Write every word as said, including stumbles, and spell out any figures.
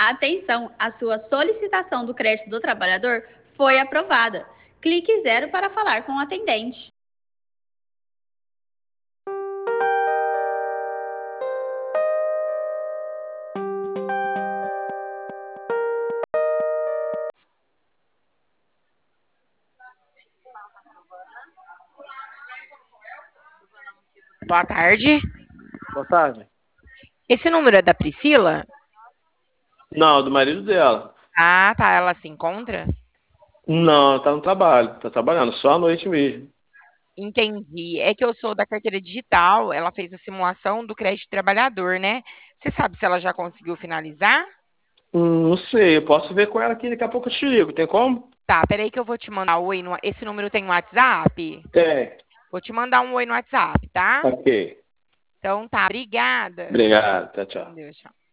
Atenção, a sua solicitação do crédito do trabalhador foi aprovada. Clique zero para falar com o atendente. Boa tarde. Boa tarde. Esse número é da Priscila? Não, do marido dela. Ah, tá. Ela se encontra? Não, ela tá no trabalho. Tá trabalhando, só à noite mesmo. Entendi. É que eu sou da carteira digital. Ela fez a simulação do crédito trabalhador, né? Você sabe se ela já conseguiu finalizar? Hum, não sei, eu posso ver com ela aqui, daqui a pouco eu te ligo. Tem como? Tá, peraí que eu vou te mandar um oi no... Esse número tem WhatsApp? Tem. Vou te mandar um oi no WhatsApp, tá? Ok. Então tá, obrigada. Obrigado. Tchau, Com tchau. Deus, tchau.